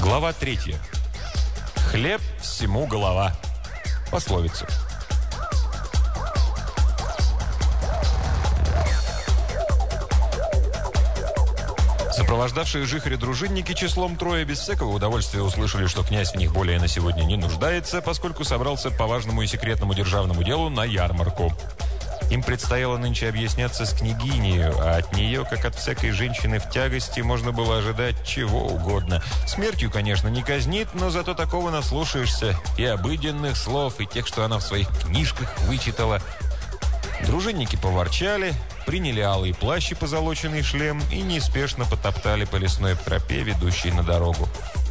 Глава 3. Хлеб всему голова. Пословица. Сопровождавшие Жихаря дружинники числом трое без всякого удовольствия услышали, что князь в них более на сегодня не нуждается, поскольку собрался по важному и секретному державному делу на ярмарку. Им предстояло нынче объясняться с княгиней, а от нее, как от всякой женщины в тягости, можно было ожидать чего угодно. Смертью, конечно, не казнит, но зато такого наслушаешься и обыденных слов, и тех, что она в своих книжках вычитала. Дружинники поворчали, приняли алый плащ и позолоченный шлем и неспешно потоптали по лесной тропе, ведущей на дорогу.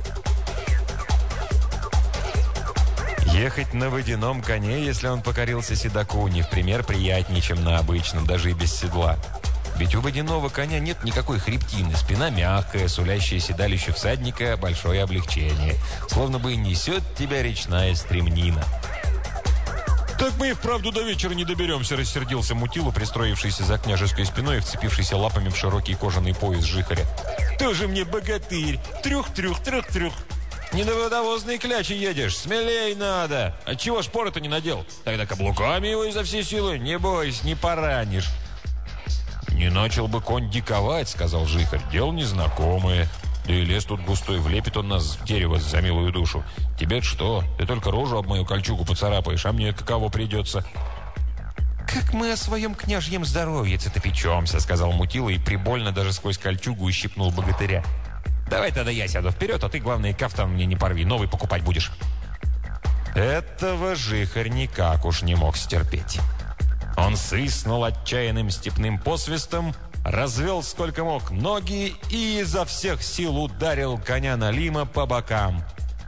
Ехать на водяном коне, если он покорился седоку, не в пример приятнее, чем на обычном, даже и без седла. Ведь у водяного коня нет никакой хребтины, спина мягкая, сулящая седалищу всадника большое облегчение. Словно бы несет тебя речная стремнина. «Так мы и вправду до вечера не доберемся», — рассердился Мутила, пристроившийся за княжеской спиной и вцепившийся лапами в широкий кожаный пояс Жихаря. «Тоже мне богатырь! Трюх-трюх-трюх-трюх! Не на водовозной кляче едешь, смелей надо! Отчего шпоры-то не надел? Тогда каблуками его изо всей силы, не бойся, не поранишь!» «Не начал бы конь диковать», — сказал Жихарь, — «дело незнакомое. Да и лес тут густой, влепит он нас в дерево за милую душу. Тебе-то что? Ты только рожу об мою кольчугу поцарапаешь, а мне каково придется?» «Как мы о своем княжьем здоровье-то печемся», — сказал Мутила и прибольно даже сквозь кольчугу ущипнул богатыря. «Давай тогда я сяду вперед, а ты, главное, кафтан мне не порви, новый покупать будешь». Этого Жихарь никак уж не мог стерпеть. Он свистнул отчаянным степным посвистом, развел сколько мог ноги и изо всех сил ударил коня Налима по бокам.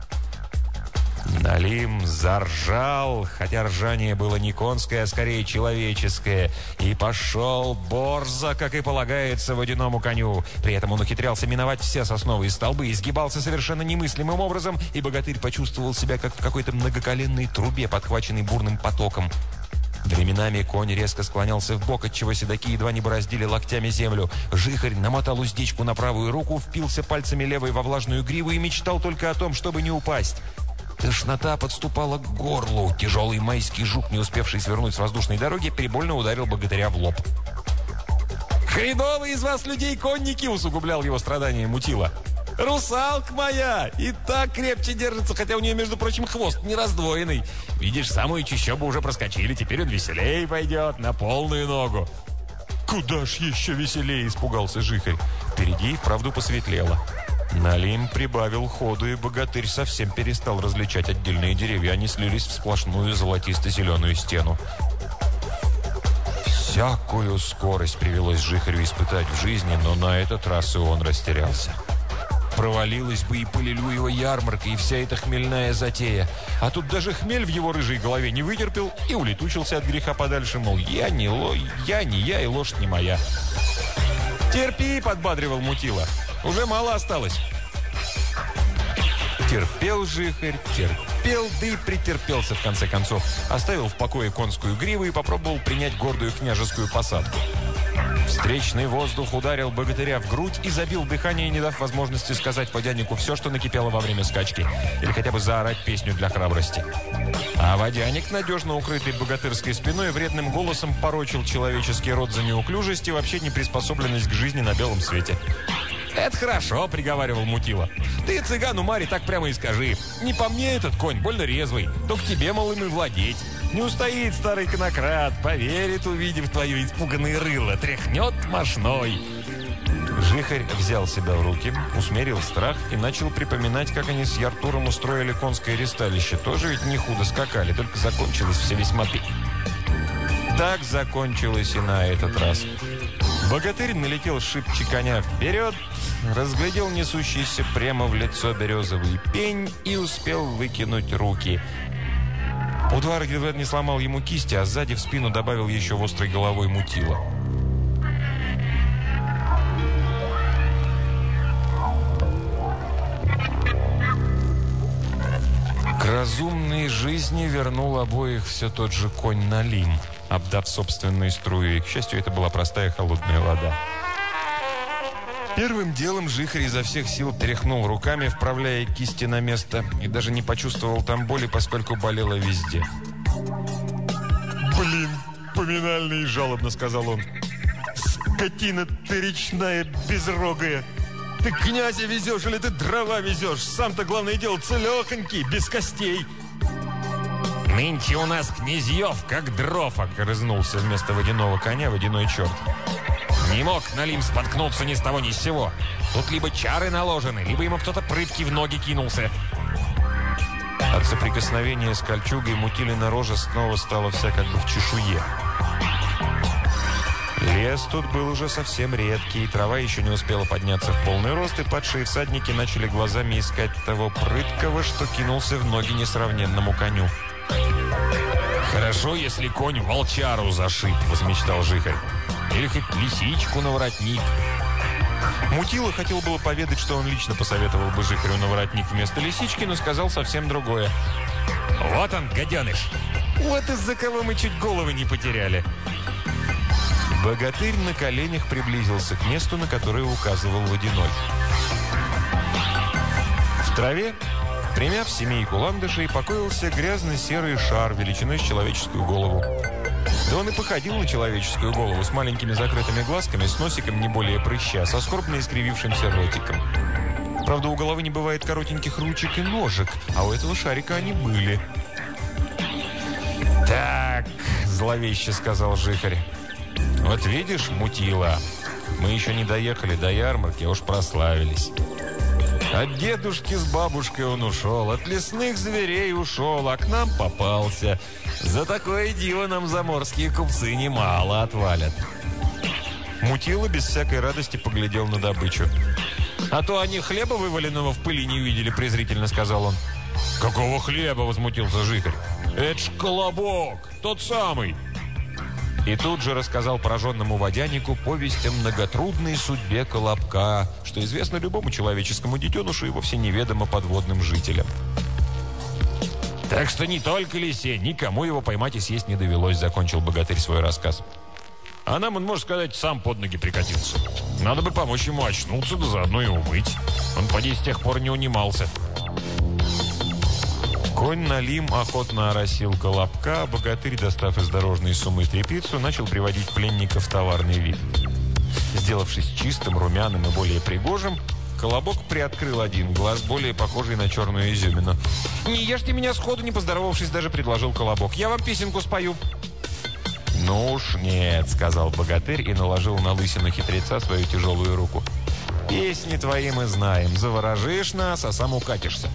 Налим заржал, хотя ржание было не конское, а скорее человеческое, и пошел борзо, как и полагается водяному коню. При этом он ухитрялся миновать все сосновые столбы, изгибался совершенно немыслимым образом, и богатырь почувствовал себя, как в какой-то многоколенной трубе, подхваченной бурным потоком. Временами конь резко склонялся вбок, отчего седаки едва не бороздили локтями землю. Жихарь намотал уздечку на правую руку, впился пальцами левой во влажную гриву и мечтал только о том, чтобы не упасть. Тошнота подступала к горлу. Тяжелый майский жук, не успевший свернуть с воздушной дороги, прибольно ударил богатыря в лоб. «Хреновые из вас людей конники!» — усугублял его страдания Мутила. «Русалка моя! И так крепче держится, хотя у нее, между прочим, хвост не раздвоенный. Видишь, самую чащобу уже проскочили, теперь он веселее пойдет, на полную ногу». «Куда ж еще веселее?» — испугался Жихарь. Впереди и вправду посветлело. Налим прибавил ходу, и богатырь совсем перестал различать отдельные деревья. Они слились в сплошную золотисто-зеленую стену. Всякую скорость привелось Жихарю испытать в жизни, но на этот раз и он растерялся. Провалилась бы и Полилюева ярмарка, и вся эта хмельная затея. А тут даже хмель в его рыжей голове не вытерпел и улетучился от греха подальше, мол, я не я, и лошадь не моя. «Терпи», — подбадривал Мутила, — «уже мало осталось». Терпел Жихарь, терпел, да и претерпелся в конце концов. Оставил в покое конскую гриву и попробовал принять гордую княжескую посадку. Встречный воздух ударил богатыря в грудь и забил дыхание, не дав возможности сказать водянику все, что накипело во время скачки, или хотя бы заорать песню для храбрости. А водяник, надежно укрытый богатырской спиной, вредным голосом порочил человеческий род за неуклюжесть и вообще неприспособленность к жизни на белом свете. «Это хорошо», — приговаривал Мутила. «Ты цыгану Маре так прямо и скажи. Не по мне этот конь, больно резвый. То к тебе, мол, им и владеть. Не устоит старый конократ, поверит, увидев твое испуганное рыло, тряхнет мошной». Жихарь взял себя в руки, усмирил страх и начал припоминать, как они с Яртуром устроили конское ресталище. Тоже ведь не худо скакали, только закончилось все весьма Так закончилось и на этот раз. Богатырь налетел шибче коня вперед, разглядел несущийся прямо в лицо березовый пень и успел выкинуть руки. Удар едва не сломал ему кисти, а сзади в спину добавил еще острой головой Мутила. К разумной жизни вернул обоих все тот же конь Налим, обдав собственной струей. К счастью, это была простая холодная вода. Первым делом Жихарь изо всех сил тряхнул руками, вправляя кисти на место, и даже не почувствовал там боли, поскольку болело везде. «Блин, поминальный!» – жалобно сказал он. «Скотина ты речная, безрогая! Ты князя везешь или ты дрова везешь? Сам-то, главное дело, целехонький, без костей!» «Нынче у нас князьев, как дров!» – огрызнулся вместо водяного коня водяной черт. «Не мог Налим споткнуться ни с того ни с сего. Тут либо чары наложены, либо ему кто-то прытки в ноги кинулся». От соприкосновения с кольчугой Мутилина рожа снова стала вся как бы в чешуе. Лес тут был уже совсем редкий, трава еще не успела подняться в полный рост, и падшие всадники начали глазами искать того прыткого, что кинулся в ноги несравненному коню. «Хорошо, если конь волчару зашит», — возмечтал Жихарь. «Или хоть лисичку на воротник». Мутила хотел было поведать, что он лично посоветовал бы Жихарю на воротник вместо лисички, но сказал совсем другое. «Вот он, гаденыш! Вот из-за кого мы чуть головы не потеряли!» Богатырь на коленях приблизился к месту, на которое указывал водяной. В траве, примяв семейку ландышей, покоился грязно-серый шар величиной с человеческую голову. Да он и походил на человеческую голову, с маленькими закрытыми глазками, с носиком не более прыща, со скорбно искривившимся ротиком. Правда, у головы не бывает коротеньких ручек и ножек, а у этого шарика они были. «Так», — зловеще сказал Жихарь, — «вот видишь, Мутила, мы еще не доехали до ярмарки, а уж прославились. От дедушки с бабушкой он ушел, от лесных зверей ушел, а к нам попался. За такое диво нам заморские купцы немало отвалят». Мутила без всякой радости поглядел на добычу. «А то они хлеба вываленного в пыли не видели», — презрительно сказал он. «Какого хлеба?» — возмутился Жихарь. «Это ж колобок, тот самый». И тут же рассказал пораженному водянику повесть о многотрудной судьбе колобка, что известно любому человеческому детенышу и вовсе неведомо подводным жителям. «Так что не только лисе, никому его поймать и съесть не довелось», — закончил богатырь свой рассказ. «А нам он, можно сказать, сам под ноги прикатился. Надо бы помочь ему очнуться, да заодно и умыть. Он, поди, с тех пор не унимался». Конь Налим охотно оросил колобка, а богатырь, достав из дорожной суммы тряпицу, начал приводить пленника в товарный вид. Сделавшись чистым, румяным и более пригожим, колобок приоткрыл один глаз, более похожий на черную изюмину. «Не ешьте меня сходу, не поздоровавшись», — даже предложил колобок. «Я вам песенку спою». «Ну уж нет», — сказал богатырь и наложил на лысину хитреца свою тяжелую руку. «Песни твои мы знаем. Заворожишь нас, а сам укатишься».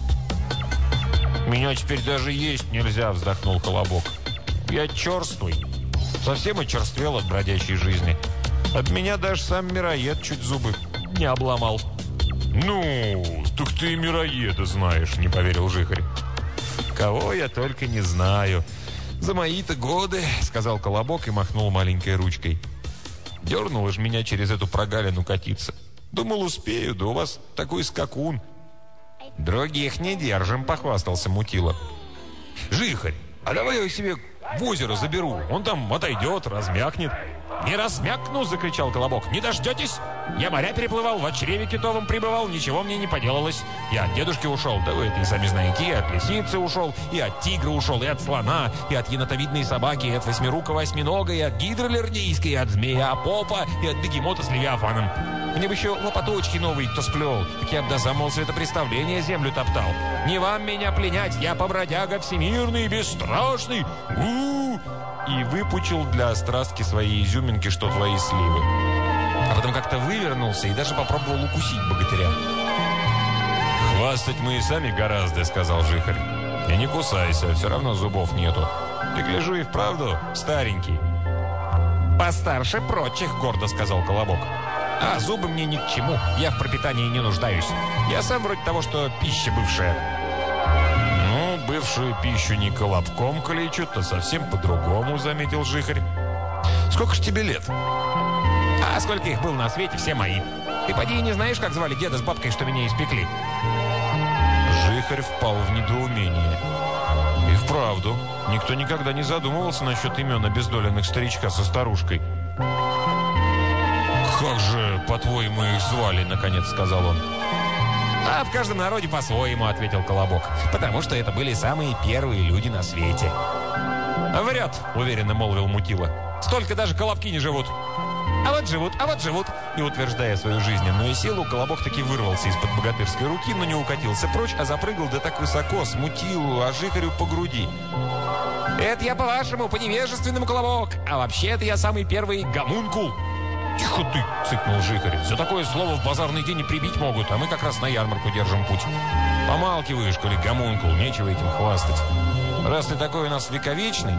«Меня теперь даже есть нельзя», — вздохнул колобок. «Я черствый. Совсем очерствел от бродячей жизни. От меня даже сам мироед чуть зубы не обломал». «Ну, так ты и мироеда знаешь», — не поверил Жихарь. «Кого я только не знаю. За мои-то годы», — сказал колобок и махнул маленькой ручкой. «Дернуло ж меня через эту прогалину катиться. Думал, успею, да у вас такой скакун». «Других не держим», — похвастался Мутила. «Жихарь, а давай я себе в озеро заберу. Он там отойдет, размякнет». «Не размякну!» — закричал колобок. «Не дождетесь? Я моря переплывал, в чреве китовом пребывал, ничего мне не поделалось. Я от дедушки ушел, да вы это и сами знаете, и от лисицы ушел, и от тигра ушел, и от слона, и от енотовидной собаки, и от восьмирукого осьминога, и от гидролердийской, и от змея попа, и от бегемота с левиафаном. Мне бы еще лопаточки новые кто сплел, так я бы до самого светопреставления землю топтал. Не вам меня пленять, я побродяга всемирный, бесстрашный. У-у-у!» И выпучил для острастки своей изюминки, что твои сливы. А потом как-то вывернулся и даже попробовал укусить богатыря. «Хвастать мы и сами гораздо», — сказал Жихарь. «И не кусайся, все равно зубов нету. Ты, гляжу, и вправду старенький». «Постарше прочих», — гордо сказал колобок. «А зубы мне ни к чему, я в пропитании не нуждаюсь. Я сам вроде того, что пища бывшая». «Ну, бывшую пищу не колобком калечут, то совсем по-другому», — заметил Жихарь. «Сколько ж тебе лет?» «А сколько их было на свете, все мои. Ты поди и не знаешь, как звали деда с бабкой, что меня испекли?» Жихарь впал в недоумение. И вправду, никто никогда не задумывался насчет имен обездоленных старичка со старушкой. «Как же, по-твоему, их звали?» – наконец сказал он. «А в каждом народе по-своему», – ответил Колобок. «Потому что это были самые первые люди на свете». «Врет», – уверенно молвил Мутила. «Столько даже колобки не живут». «А вот живут, а вот живут». И утверждая свою жизненную силу, Колобок таки вырвался из-под богатырской руки, но не укатился прочь, а запрыгал да так высоко, с Мутилу, а Жихарю по груди. «Это я по-вашему, по-невежественному, Колобок, а вообще-то я самый первый гомункул». «Тихо ты!» – цыкнул Жихарь. «За такое слово в базарный день и прибить могут, а мы как раз на ярмарку держим путь. Помалкиваешь, коли гомункул, нечего этим хвастать. Раз ты такой у нас вековечный,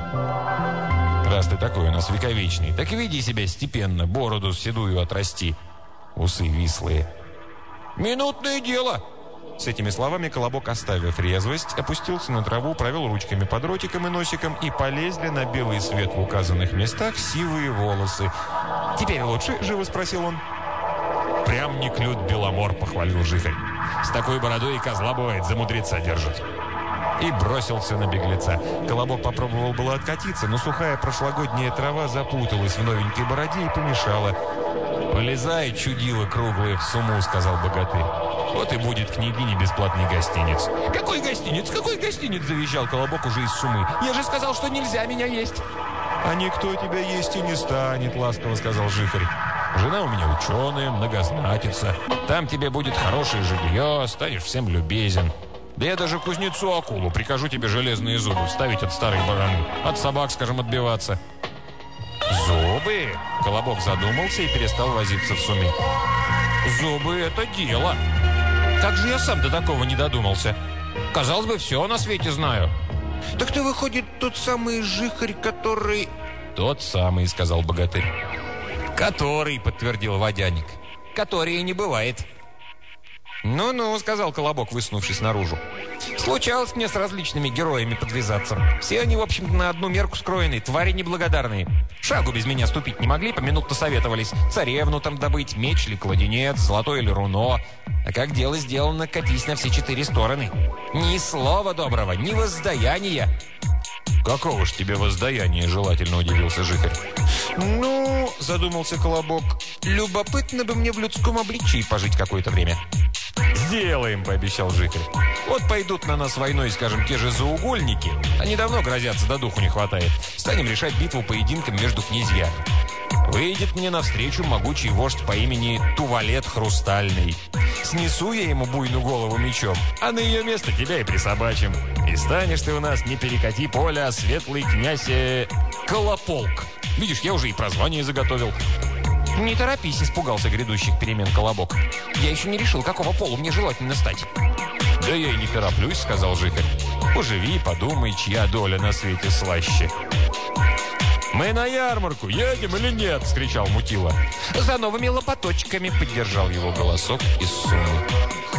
так веди себя степенно, бороду седую отрасти, усы вислые». «Минутное дело!» С этими словами Колобок, оставив резвость, опустился на траву, провел ручками под ротиком и носиком, и полезли на белый свет в указанных местах сивые волосы. «Теперь лучше?» – живо спросил он. «Прям не клют Беломор», – похвалил Жихарь. «С такой бородой и козла бывает, за мудреца держит». И бросился на беглеца. Колобок попробовал было откатиться, но сухая прошлогодняя трава запуталась в новенькой бороде и помешала. «Полезай, чудило круглое, в сумму», – сказал богатырь. «Вот и будет княгине бесплатный гостиниц». «Какой гостиниц? Какой гостиниц?» – завизжал Колобок уже из суммы. «Я же сказал, что нельзя меня есть». «А никто тебя есть и не станет», – ласково сказал Жихарь. «Жена у меня ученая, многознатица. Там тебе будет хорошее жилье, станешь всем любезен. Да я даже кузнецу акулу прикажу тебе железные зубы вставить от старой бараны. От собак, скажем, отбиваться». «Зубы?» – Колобок задумался и перестал возиться в сумме. «Зубы – это дело. Как же я сам до такого не додумался? Казалось бы, все на свете знаю». «Так ты, выходит, тот самый Жихарь, который...» «Тот самый», — сказал богатырь. «Который», — подтвердил водяник. «Который и не бывает». «Ну-ну», — сказал Колобок, высунувшись наружу. «Случалось мне с различными героями подвязаться. Все они, в общем-то, на одну мерку скроены, твари неблагодарные. Шагу без меня ступить не могли, поминутно советовались. Царевну там добыть, меч или кладенец, золотое или руно. А как дело сделано, катись на все 4 стороны. Ни слова доброго, ни воздаяния». «Какого ж тебе воздаяния?» – желательно удивился Жихарь. «Ну, – задумался Колобок, – любопытно бы мне в людском обличии пожить какое-то время». «Сделаем», – пообещал Жихарь. «Вот пойдут на нас войной, скажем, те же заугольники. Они давно грозятся, да духу не хватает. Станем решать битву поединком между князьями. Выйдет мне навстречу могучий вождь по имени Тувалет Хрустальный. Снесу я ему буйную голову мечом, а на ее место тебя и присобачим. И станешь ты у нас не перекати поля, а светлый князь Колополк. Видишь, я уже и прозвание заготовил». «Не торопись», — испугался грядущих перемен Колобок. «Я еще не решил, какого пола мне желательно стать». «Да я и не тороплюсь», — сказал Жихарь. «Поживи, подумай, чья доля на свете слаще». «Мы на ярмарку, едем или нет?» – вскричал Мутила. «За новыми лопаточками», – поддержал его голосок из суммы.